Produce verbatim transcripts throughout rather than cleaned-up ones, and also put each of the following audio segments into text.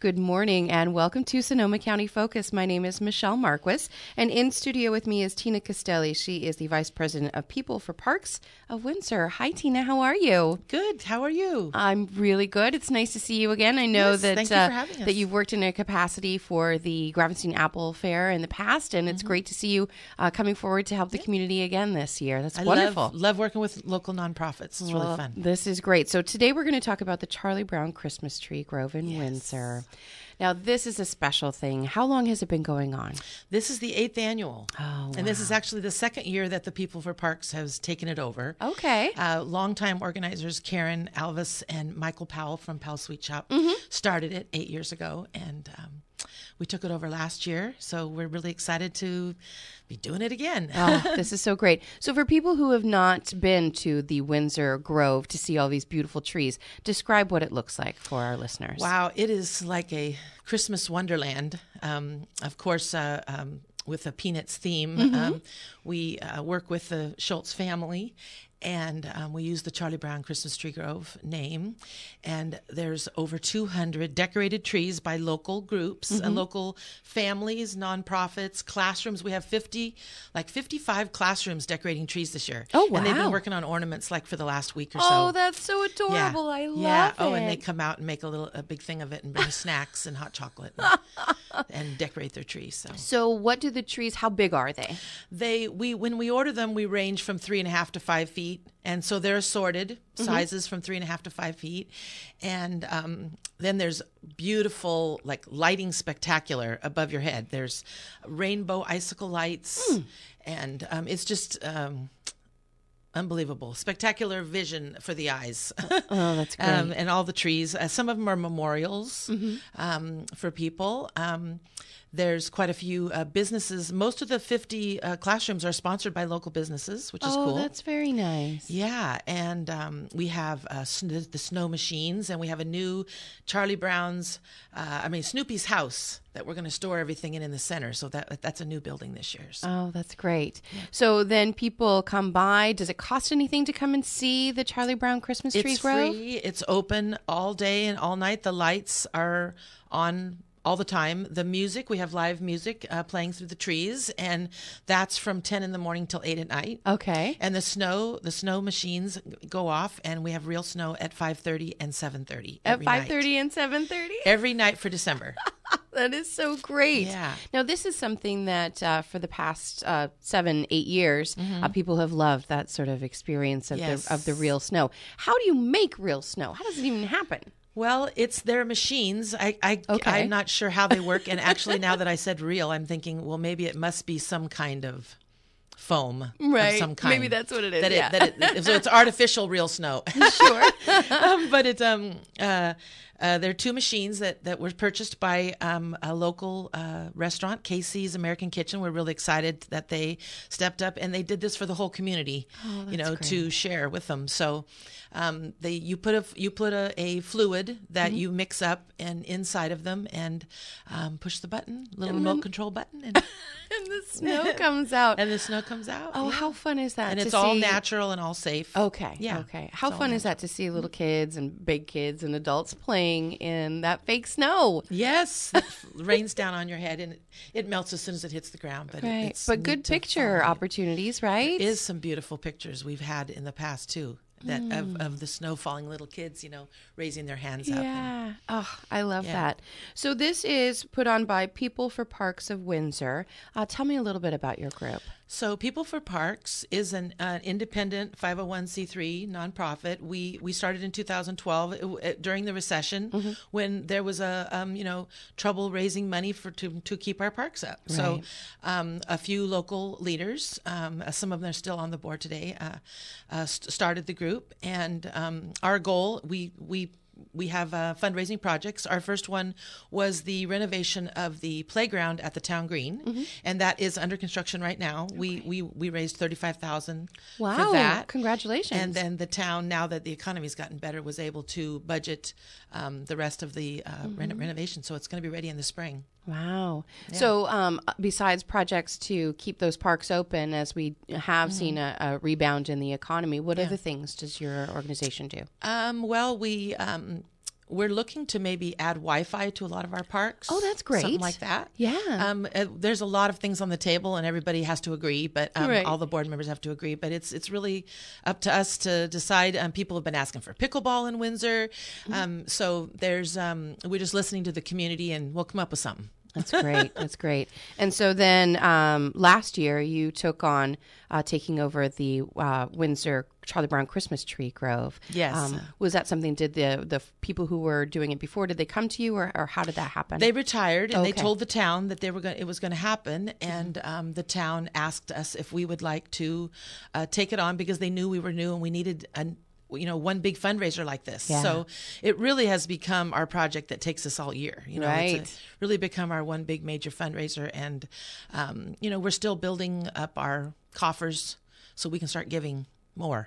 Good morning and welcome to Sonoma County Focus. My name is Michelle Marquis, and in studio with me is Tina Castelli. She is the Vice President of People for Parks of Windsor. Hi, Tina. How are you? Good. How are you? I'm really good. It's nice to see you again. I know yes, that thank you uh, for having us. that you've worked in a capacity for the Gravenstein Apple Fair in the past, and it's mm-hmm. great to see you uh, coming forward to help the community again this year. That's I wonderful. Love, love working with local nonprofits. It's well, really fun. This is great. So today we're going to talk about the Charlie Brown Christmas Tree Grove in yes. Windsor. Now, this is a special thing. How long has it been going on? This is the eighth annual. Oh, wow. And this is actually the second year that the People for Parks has taken it over. Okay. Uh, longtime organizers Karen Alvis and Michael Powell from Powell Sweet Shop mm-hmm. started it eight years ago, and um, we took it over last year. So we're really excited to be doing it again. Oh, this is so great. So for people who have not been to the Windsor Grove to see all these beautiful trees, describe what it looks like for our listeners. Wow, it is like a Christmas wonderland. Um, of course, uh, um, with a Peanuts theme, mm-hmm. um, we uh, work with the Schultz family. And um, we use the Charlie Brown Christmas Tree Grove name. And there's over two hundred decorated trees by local groups, mm-hmm. uh, local families, nonprofits, classrooms. We have fifty, like fifty-five classrooms decorating trees this year. Oh, wow. And they've been working on ornaments like for the last week or so. Oh, that's so adorable. Yeah. I love yeah. it. Oh, and they come out and make a little, a big thing of it and bring snacks and hot chocolate and, and decorate their trees. So. so what do the trees, how big are they? They, we, when we order them, we range from three and a half to five feet. And so they're assorted sizes mm-hmm. from three and a half to five feet. And um, then there's beautiful, like lighting spectacular above your head. There's rainbow icicle lights. Mm. And um, it's just um, unbelievable. Spectacular vision for the eyes. Oh, that's great. um, and all the trees. Uh, some of them are memorials mm-hmm. um, for people. Um There's quite a few uh, businesses. Most of the fifty uh, classrooms are sponsored by local businesses, which is oh, cool. Oh, that's very nice. Yeah, and um, we have uh, sn- the snow machines, and we have a new Charlie Brown's, uh, I mean, Snoopy's house that we're going to store everything in in the center. So that that's a new building this year. So. Oh, that's great. Yeah. So then people come by. Does it cost anything to come and see the Charlie Brown Christmas Tree Grove? It's free. It's open all day and all night. The lights are on all the time. The music, we have live music uh, playing through the trees, and that's from ten in the morning till eight at night. Okay. And the snow, the snow machines go off, and we have real snow at five thirty and seven thirty. At five thirty and seven thirty? Every night for December. That is so great. Yeah. Now, this is something that uh, for the past uh, seven, eight years, mm-hmm. uh, people have loved, that sort of experience of, yes. the, of the real snow. How do you make real snow? How does it even happen? Well, it's their machines. I, I, okay. I'm not sure how they work. And actually, now that I said real, I'm thinking, well, maybe it must be some kind of foam right. of some kind. Maybe that's what it is. That yeah. it, that it, so it's artificial real snow. Sure. um, but it's um uh, uh there are two machines that, that were purchased by um a local uh, restaurant, Casey's American Kitchen. We're really excited that they stepped up and they did this for the whole community. Oh, that's you know, great. to share with them. So. Um, they you put a you put a, a fluid that mm-hmm. you mix up and inside of them and um, push the button, little and remote then, control button, and, and the snow comes out. And the snow comes out. Oh, yeah. how fun is that? And to it's all see... natural and all safe. Okay. Yeah. Okay. How it's fun is that to see little kids and big kids and adults playing in that fake snow? Yes, it rains down on your head and it, it melts as soon as it hits the ground. But right. it, it's but good picture opportunities, right? There is some beautiful pictures we've had in the past too. That mm. of, of the snow falling, little kids, you know, raising their hands yeah. up. Yeah. Oh, I love yeah. that. So this is put on by People for Parks of Windsor. Uh, tell me a little bit about your group. So People for Parks is an uh, independent five oh one c three nonprofit. We we started in two thousand twelve it, it, during the recession mm-hmm. when there was a um, you know trouble raising money for to to keep our parks up. Right. So um, a few local leaders, um, some of them are still on the board today, uh, uh, st- started the group, and um, our goal we we. We have uh, fundraising projects. Our first one was the renovation of the playground at the town green, mm-hmm. and that is under construction right now. Okay. We we we raised thirty-five thousand dollars wow, for that. Congratulations! And then the town, now that the economy's gotten better, was able to budget um, the rest of the uh, mm-hmm. reno- renovation. So it's going to be ready in the spring. Wow. Yeah. So um, besides projects to keep those parks open, as we have mm-hmm. seen a, a rebound in the economy, what yeah. other things does your organization do? Um, well, we um, we're looking to maybe add Wi-Fi to a lot of our parks. Oh, that's great. Something like that. Yeah. Um, uh, there's a lot of things on the table, and everybody has to agree, but um, Right. all the board members have to agree. But it's it's really up to us to decide. Um, people have been asking for pickleball in Windsor, um, so there's um, we're just listening to the community, and we'll come up with something. That's great. That's great. And so then um, last year you took on uh, taking over the uh, Windsor Charlie Brown Christmas Tree Grove. Yes. Um, was that something, did the the people who were doing it before, did they come to you, or, or how did that happen? They retired, and Okay. they told the town that they were going. It was going to happen, and um, the town asked us if we would like to uh, take it on because they knew we were new and we needed an you know, one big fundraiser like this. Yeah. So it really has become our project that takes us all year. You know, Right. it's a, really become our one big major fundraiser. And, um, you know, we're still building up our coffers so we can start giving more.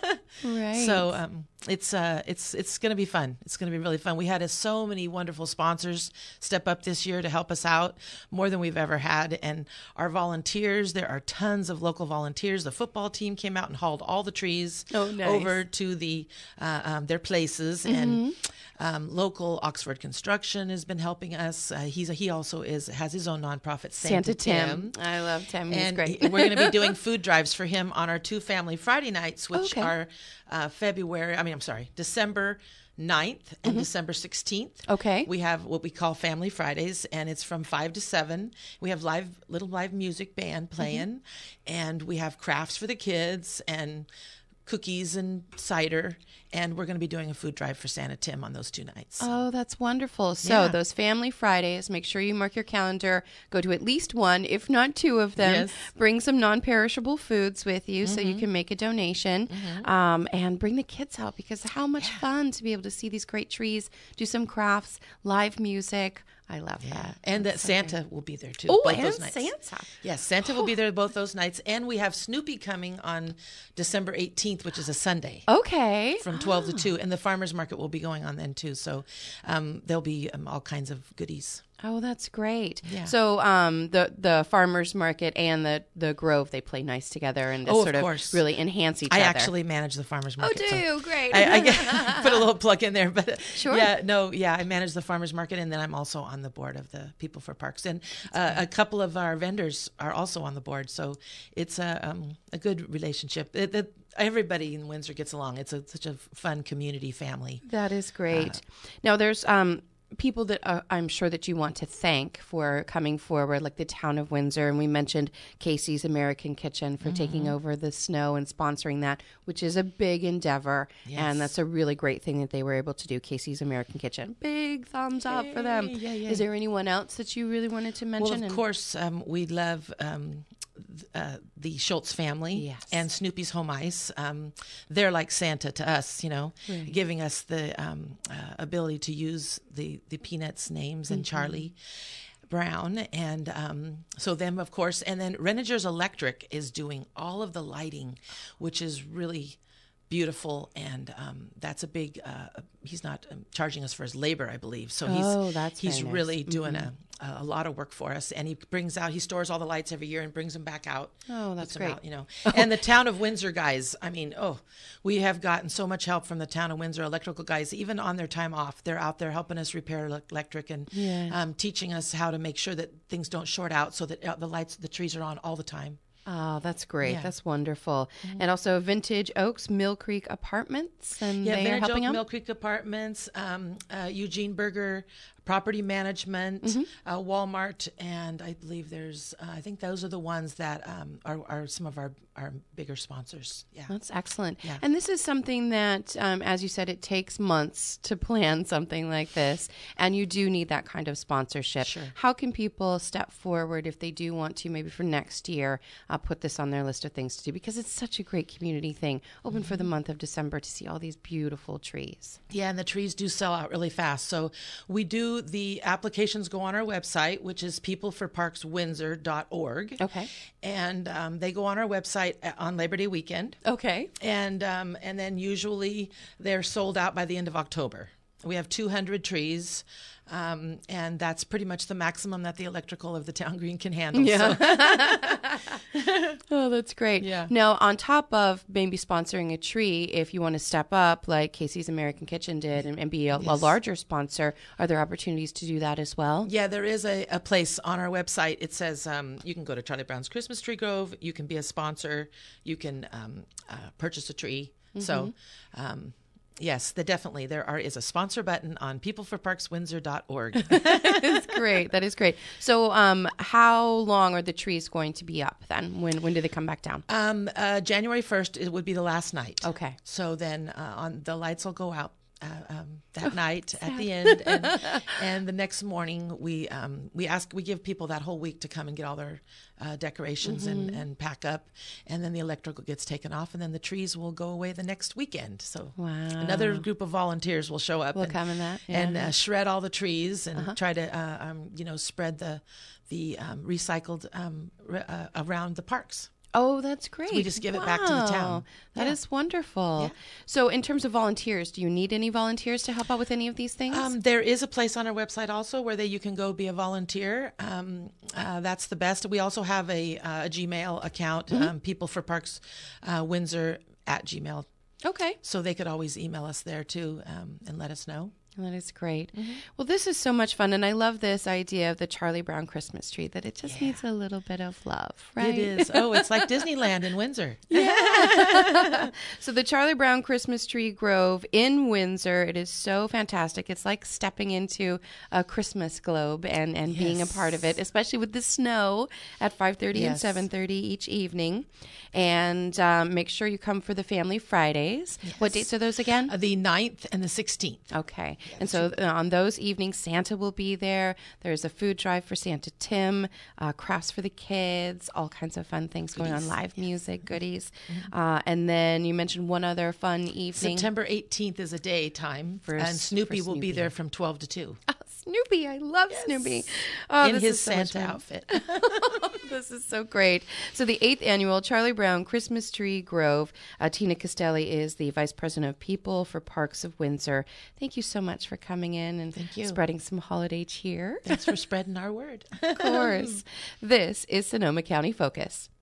Right. So um, it's uh, it's it's going to be fun. It's going to be really fun. We had uh, so many wonderful sponsors step up this year to help us out, more than we've ever had. And our volunteers, there are tons of local volunteers. The football team came out and hauled all the trees Oh, nice. over to the uh, um, their places. And um, local Oxford Construction has been helping us. Uh, he's a, he also is has his own nonprofit, Santa, Santa Tim. I love Tim. He's and great. we're going to be doing food drives for him on our two family Friday nights, which Okay. are uh, February, I mean, I'm sorry, December ninth and December sixteenth. Okay. We have what we call Family Fridays, and it's from five to seven. We have live, little live music band playing, and we have crafts for the kids and cookies and cider. And we're going to be doing a food drive for Santa Tim on those two nights. Oh, that's wonderful. So Yeah. those Family Fridays, make sure you mark your calendar, go to at least one, if not two of them. Yes. Bring some non-perishable foods with you so you can make a donation, um, and bring the kids out, because how much fun to be able to see these great trees, do some crafts, live music. I love that. And that Santa will be there too. Oh, both and those nights. Santa. Yes, Santa will be there both those nights. And we have Snoopy coming on December eighteenth, which is a Sunday, Okay. from twelve to two. And the farmer's market will be going on then too. So um, there'll be um, all kinds of goodies. Oh, that's great. Yeah. So um, the the farmers market and the, the Grove, they play nice together and just Oh, of sort of course. really enhance each I other. actually manage the farmer's Oh, market. do so you? Great. I, I get, put a little plug in there, but uh, Sure. yeah, no, yeah, I manage the farmers market, and then I'm also on the board of the People for Parks, and uh, a couple of our vendors are also on the board, so it's a um, a good relationship. It, it, everybody in Windsor gets along. It's a, such a fun community family. That is great. now, there's um, people that uh, I'm sure that you want to thank for coming forward, like the town of Windsor. And we mentioned Casey's American Kitchen for taking over the snow and sponsoring that, which is a big endeavor. Yes. And that's a really great thing that they were able to do. Casey's American Kitchen. Big thumbs up for them. Yay, yeah, yeah. Is there anyone else that you really wanted to mention? Well, of And- course, um, we love um, th- uh, the Schultz family Yes. and Snoopy's Home Ice. Um, they're like Santa to us, you know, Right. giving us the um, uh, ability to use the, the Peanuts names and Charlie Brown. And um, so them, of course. And then Renninger's Electric is doing all of the lighting, which is really beautiful. And um, that's a big, uh, he's not um, charging us for his labor, I believe. So he's, Oh, that's he's very nice. really doing a, a lot of work for us. And he brings out, he stores all the lights every year and brings them back out. Oh, that's puts them great. out, you know. And the town of Windsor guys, I mean, oh, we have gotten so much help from the town of Windsor electrical guys, even on their time off. They're out there helping us repair ele- electric and Yeah. um, teaching us how to make sure that things don't short out so that uh, the lights, the trees are on all the time. Oh, that's great. Yeah. That's wonderful. And also Vintage Oaks, Mill Creek Apartments, and Yeah, they are Vintage helping Oak, out. Mill Creek Apartments, um, uh, Eugene Berger Property Management, Mm-hmm. uh, Walmart, and I believe there's, uh, I think those are the ones that um, are, are some of our, our bigger sponsors. Yeah. That's excellent. Yeah. And this is something that, um, as you said, it takes months to plan something like this, and you do need that kind of sponsorship. Sure. How can people step forward if they do want to, maybe for next year, uh, put this on their list of things to do? Because it's such a great community thing, open for the month of December to see all these beautiful trees. Yeah, and the trees do sell out really fast. So we do, the applications go on our website, which is people for parks windsor dot org. Okay. And um, they go on our website uh, on Labor Day weekend. Okay. And um, and then usually they're sold out by the end of October. We have two hundred trees, um, and that's pretty much the maximum that the electrical of the town green can handle. Yeah. So. Oh, that's great. Yeah. Now, on top of maybe sponsoring a tree, if you want to step up like Casey's American Kitchen did and, and be a, Yes. a larger sponsor, are there opportunities to do that as well? Yeah, there is a, a place on our website. It says um, you can go to Charlie Brown's Christmas Tree Grove. You can be a sponsor. You can um, uh, purchase a tree. Mm-hmm. So, um, yes, there definitely there are is a sponsor button on people for parks windsor dot org. That's great. That is great. So, um, how long are the trees going to be up then? When when do they come back down? Um, uh, January first, it would be the last night. Okay. So then uh, on the lights will go out uh, um, that night at the end, and and the next morning we um, we ask we give people that whole week to come and get all their uh, decorations Mm-hmm. and, and pack up, and then the electrical gets taken off, and then the trees will go away the next weekend. So Wow. another group of volunteers will show up Will and, come in that, yeah. and uh, shred all the trees and try to uh, um, you know spread the the um, recycled um, r- uh, around the parks. Oh, that's great. we just give it back to the town. Wow. That Yeah. is wonderful. Yeah. So, in terms of volunteers, do you need any volunteers to help out with any of these things? Um, there is a place on our website also where they, you can go be a volunteer. Um, uh, that's the best. We also have a, uh, a Gmail account, Mm-hmm. um, People for Parks uh, Windsor at Gmail. Okay. So they could always email us there too um, and let us know. That is great. Well, this is so much fun. And I love this idea of the Charlie Brown Christmas tree, that it just Yeah. needs a little bit of love, right? It is. Oh, it's like Disneyland in Windsor. So the Charlie Brown Christmas Tree Grove in Windsor, it is so fantastic. It's like stepping into a Christmas globe and, and being a part of it, especially with the snow at five thirty and Yes. seven thirty each evening. And um, make sure you come for the Family Fridays. What dates are those again? Uh, the ninth and the sixteenth. Okay. And so uh, on those evenings, Santa will be there. There's a food drive for Santa Tim, uh, crafts for the kids, all kinds of fun things going on, live music, goodies. Uh, and then you mentioned one other fun evening. September eighteenth is a daytime, For and S- Snoopy for will be Snoopy. there from twelve to two Oh, Snoopy. I love Snoopy. Oh, in this his is so much Santa fun. outfit. This is so great. So the eighth annual Charlie Brown Christmas Tree Grove. Uh, Tina Castelli is the Vice President of People for Parks of Windsor. Thank you so much for coming in and Thank you. spreading some holiday cheer. Thanks for spreading our word. Of course. This is Sonoma County Focus.